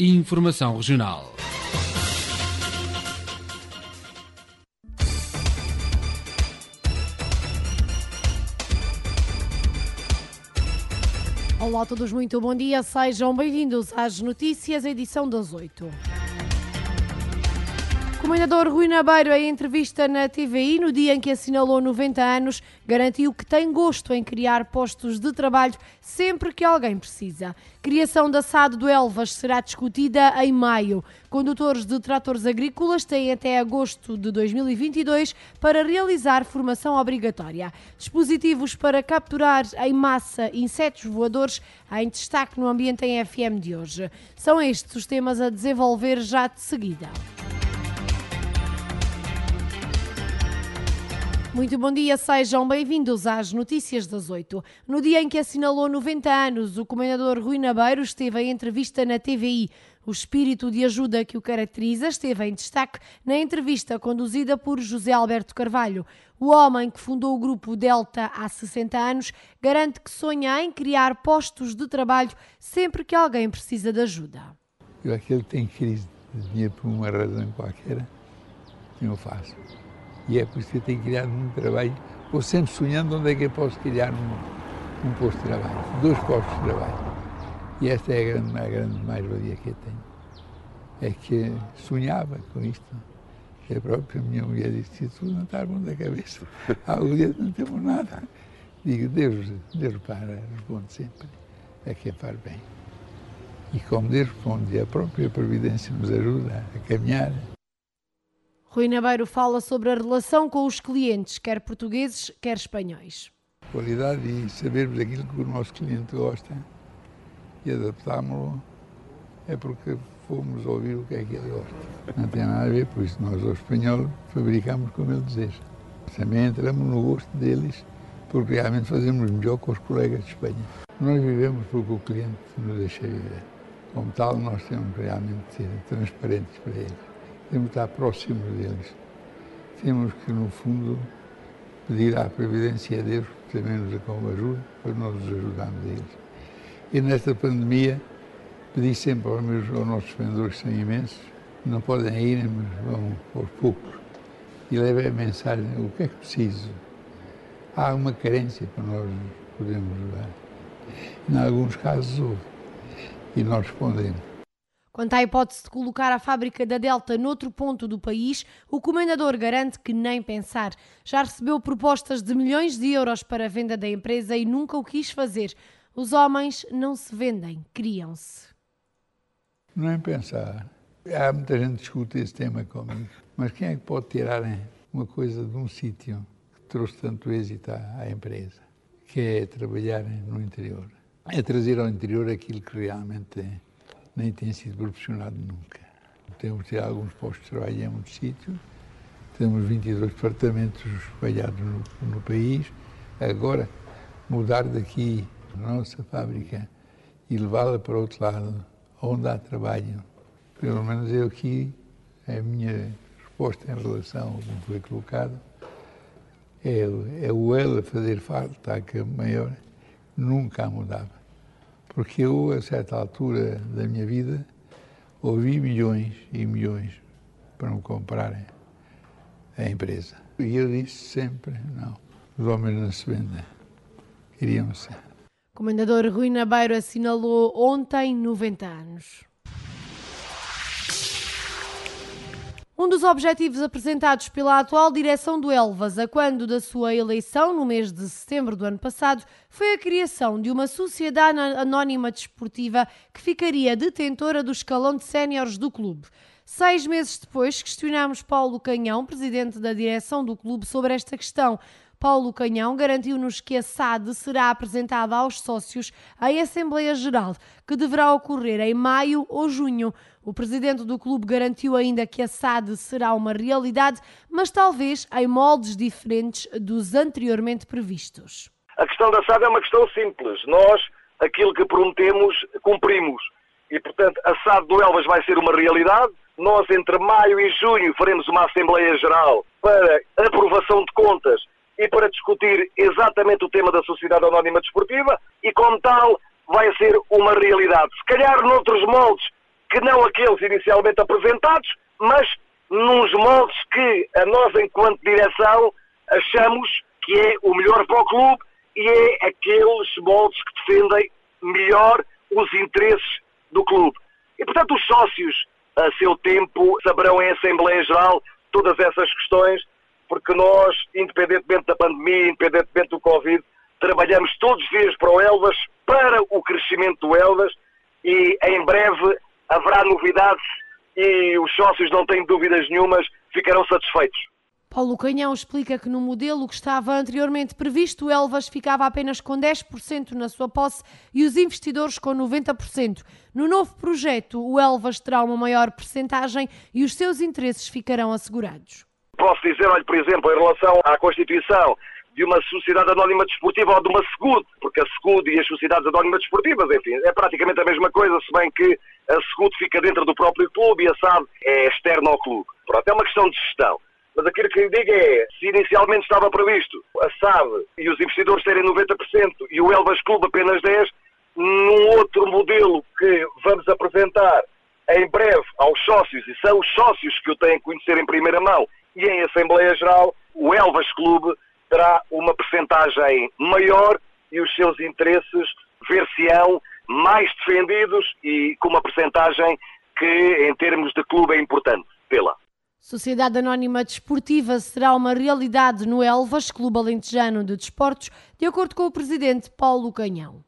Informação Regional. Olá a todos, muito bom dia. Sejam bem-vindos às notícias, edição das 8. O Comendador Rui Nabeiro, em entrevista na TVI, no dia em que assinalou 90 anos, garantiu que tem gosto em criar postos de trabalho sempre que alguém precisa. Criação da SAD do Elvas será discutida em maio. Condutores de tratores agrícolas têm até agosto de 2022 para realizar formação obrigatória. Dispositivos para capturar em massa insetos voadores em destaque no Ambiente em FM de hoje. São estes os temas a desenvolver já de seguida. Muito bom dia, sejam bem-vindos às notícias das 8. No dia em que assinalou 90 anos, o Comendador Rui Nabeiro esteve em entrevista na TVI. O espírito de ajuda que o caracteriza esteve em destaque na entrevista conduzida por José Alberto Carvalho. O homem que fundou o grupo Delta há 60 anos garante que sonha em criar postos de trabalho sempre que alguém precisa de ajuda. Eu aquele que tem crise de dinheiro por uma razão qualquer, eu faço. E é por isso que eu tenho criado muito trabalho. Vou sempre sonhando onde é que eu posso criar um posto de trabalho, 2 postos de trabalho. E esta é a grande mais-valia que eu tenho. É que sonhava com isto. A própria minha mulher disse, tudo não está bom da cabeça. Há um dia não temos nada. Digo, Deus responde sempre a quem faz bem. E como Deus responde, a própria providência nos ajuda a caminhar. Rui Nabeiro fala sobre a relação com os clientes, quer portugueses, quer espanhóis. Qualidade e sabermos aquilo que o nosso cliente gosta e adaptámos-lo é porque fomos ouvir o que é que ele gosta. Não tem nada a ver, por isso nós, os espanhóis, fabricamos como ele deseja. Também entramos no gosto deles, porque realmente fazemos melhor com os colegas de Espanha. Nós vivemos porque o cliente nos deixa viver. Como tal, nós temos realmente de ser transparentes para eles. Temos de estar próximos deles. Temos que, no fundo, pedir à Providência a Deus que também nos ajude, para nós nos ajudarmos a eles. E nesta pandemia, pedi sempre aos nossos vendedores que são imensos, não podem ir, mas vão aos poucos, e levem a mensagem, o que é que preciso? Há uma carência para nós podermos ajudar. Em alguns casos houve, e nós respondemos. Quanto à hipótese de colocar a fábrica da Delta noutro ponto do país, o Comendador garante que nem pensar. Já recebeu propostas de milhões de euros para a venda da empresa e nunca o quis fazer. Os homens não se vendem, criam-se. Não é pensar. Há muita gente que discute esse tema comigo. Mas quem é que pode tirar uma coisa de um sítio que trouxe tanto êxito à empresa? Que é trabalhar no interior. É trazer ao interior aquilo que realmente nem tem sido proporcionado nunca. Temos de ter alguns postos de trabalho em muitos sítios. Temos 22 departamentos espalhados no país. Agora, mudar daqui a nossa fábrica e levá-la para outro lado, onde há trabalho, pelo menos eu aqui, a minha resposta em relação ao que foi colocado, é o ela fazer falta, que a maior nunca a mudava. Porque eu, a certa altura da minha vida, ouvi milhões e milhões para me comprarem a empresa. E eu disse sempre, não, os homens não se vendem, queriam-se. Comendador Rui Nabeiro assinalou ontem 90 anos. Um dos objetivos apresentados pela atual direção do Elvas, a quando da sua eleição, no mês de setembro do ano passado, foi a criação de uma sociedade anónima desportiva que ficaria detentora do escalão de séniores do clube. 6 meses depois, questionámos Paulo Canhão, presidente da direção do clube, sobre esta questão. Paulo Canhão garantiu-nos que a SAD será apresentada aos sócios em Assembleia Geral, que deverá ocorrer em maio ou junho. O presidente do clube garantiu ainda que a SAD será uma realidade, mas talvez em moldes diferentes dos anteriormente previstos. A questão da SAD é uma questão simples. Nós, aquilo que prometemos, cumprimos. E, portanto, a SAD do Elvas vai ser uma realidade. Nós, entre maio e junho, faremos uma Assembleia Geral para aprovação de contas e para discutir exatamente o tema da Sociedade Anónima Desportiva e, como tal, vai ser uma realidade. Se calhar noutros moldes que não aqueles inicialmente apresentados, mas nos moldes que a nós, enquanto direção, achamos que é o melhor para o clube e é aqueles moldes que defendem melhor os interesses do clube. E, portanto, os sócios, a seu tempo, saberão em Assembleia Geral todas essas questões, porque nós, independentemente da pandemia, independentemente do Covid, trabalhamos todos os dias para o Elvas, para o crescimento do Elvas, e em breve haverá novidades e os sócios, não têm dúvidas nenhumas, ficarão satisfeitos. Paulo Canhão explica que no modelo que estava anteriormente previsto, o Elvas ficava apenas com 10% na sua posse e os investidores com 90%. No novo projeto, o Elvas terá uma maior percentagem e os seus interesses ficarão assegurados. Posso dizer, olha, por exemplo, em relação à constituição de uma sociedade anónima desportiva ou de uma SEGUD, porque a SEGUD e as sociedades anónimas desportivas, enfim, é praticamente a mesma coisa, se bem que a SEGUD fica dentro do próprio clube e a SAD é externa ao clube. Pronto, é uma questão de gestão. Mas aquilo que lhe digo é, se inicialmente estava previsto a SAD e os investidores terem 90% e o Elvas Clube apenas 10%, num outro modelo que vamos apresentar em breve aos sócios, e são os sócios que o têm que conhecer em primeira mão, e em Assembleia Geral, o Elvas Clube terá uma percentagem maior e os seus interesses ver-se-ão mais defendidos e com uma percentagem que, em termos de clube, é importante tê-la. Sociedade Anónima Desportiva será uma realidade no Elvas, Clube Alentejano de Desportos, de acordo com o presidente Paulo Canhão.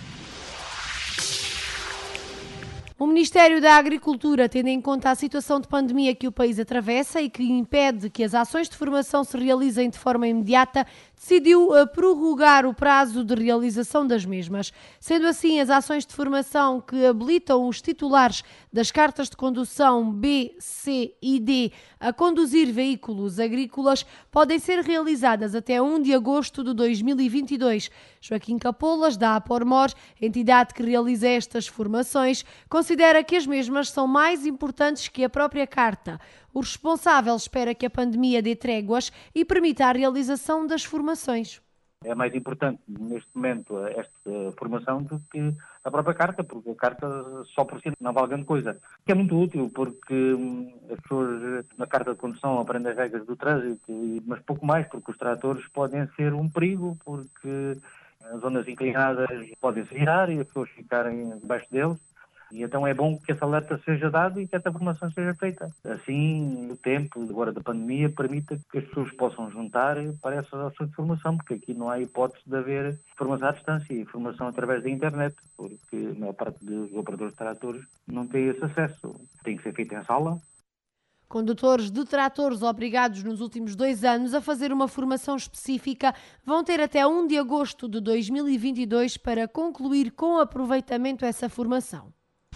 O Ministério da Agricultura, tendo em conta a situação de pandemia que o país atravessa e que impede que as ações de formação se realizem de forma imediata, decidiu prorrogar o prazo de realização das mesmas. Sendo assim, as ações de formação que habilitam os titulares das cartas de condução B, C e D a conduzir veículos agrícolas podem ser realizadas até 1 de agosto de 2022. Joaquim Capolas, da Apormor, entidade que realiza estas formações, considera que as mesmas são mais importantes que a própria carta. O responsável espera que a pandemia dê tréguas e permita a realização das formações. É mais importante, neste momento, esta formação do que a própria carta, porque a carta só por si não vale grande coisa. Que é muito útil, porque as pessoas na carta de condução aprendem as regras do trânsito, mas pouco mais, porque os tratores podem ser um perigo, porque as zonas inclinadas podem se virar e as pessoas ficarem debaixo deles. E então é bom que esse alerta seja dado e que essa formação seja feita. Assim, o tempo agora da pandemia permita que as pessoas possam juntar para essas ações de formação, porque aqui não há hipótese de haver formação à distância e formação através da internet, porque a maior parte dos operadores de tratores não tem esse acesso. Tem que ser feito em sala. Condutores de tratores obrigados nos últimos 2 anos a fazer uma formação específica vão ter até 1 de agosto de 2022 para concluir com aproveitamento essa formação.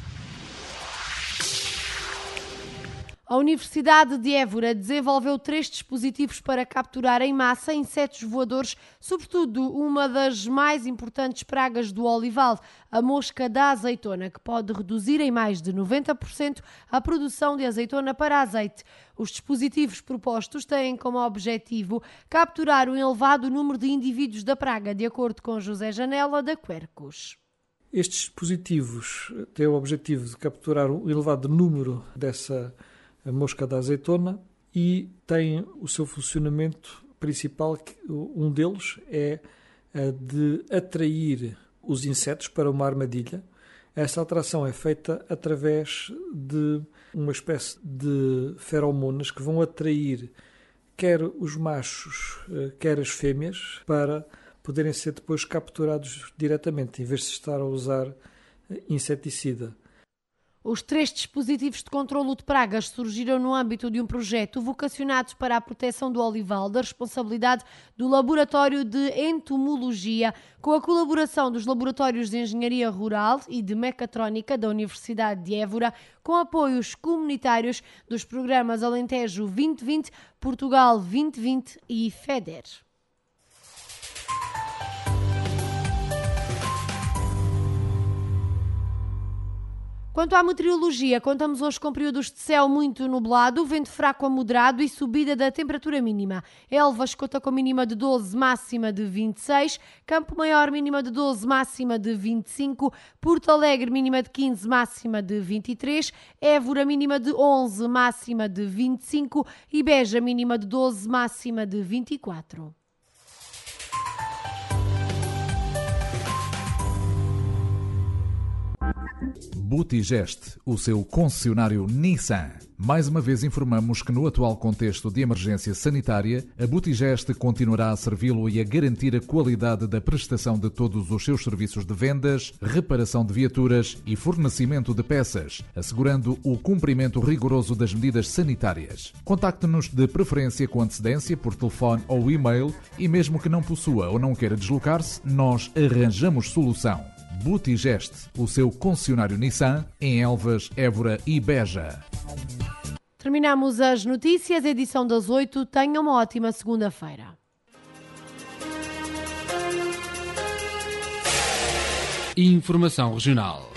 A Universidade de Évora desenvolveu 3 dispositivos para capturar em massa insetos voadores, sobretudo uma das mais importantes pragas do olival, a mosca da azeitona, que pode reduzir em mais de 90% a produção de azeitona para azeite. Os dispositivos propostos têm como objetivo capturar um elevado número de indivíduos da praga, de acordo com José Janela, da Quercus. Estes dispositivos têm o objetivo de capturar um elevado número dessa mosca da azeitona e tem o seu funcionamento principal, um deles é de atrair os insetos para uma armadilha. Essa atração é feita através de uma espécie de feromonas que vão atrair quer os machos, quer as fêmeas, para poderem ser depois capturados diretamente, em vez de estar a usar inseticida. Os 3 dispositivos de controlo de pragas surgiram no âmbito de um projeto vocacionado para a proteção do olival, da responsabilidade do Laboratório de Entomologia, com a colaboração dos Laboratórios de Engenharia Rural e de Mecatrónica da Universidade de Évora, com apoios comunitários dos programas Alentejo 2020, Portugal 2020 e FEDER. Quanto à meteorologia, contamos hoje com períodos de céu muito nublado, vento fraco a moderado e subida da temperatura mínima. Elvas conta com mínima de 12, máxima de 26. Campo Maior, mínima de 12, máxima de 25. Porto Alegre, mínima de 15, máxima de 23. Évora, mínima de 11, máxima de 25. E Beja, mínima de 12, máxima de 24. Butigest, o seu concessionário Nissan. Mais uma vez informamos que no atual contexto de emergência sanitária, a Butigest continuará a servi-lo e a garantir a qualidade da prestação de todos os seus serviços de vendas, reparação de viaturas e fornecimento de peças, assegurando o cumprimento rigoroso das medidas sanitárias. Contacte-nos de preferência com antecedência por telefone ou e-mail e mesmo que não possua ou não queira deslocar-se, nós arranjamos solução. Butigest, o seu concessionário Nissan, em Elvas, Évora e Beja. Terminamos as notícias, edição das 8. Tenha uma ótima segunda-feira. Informação regional.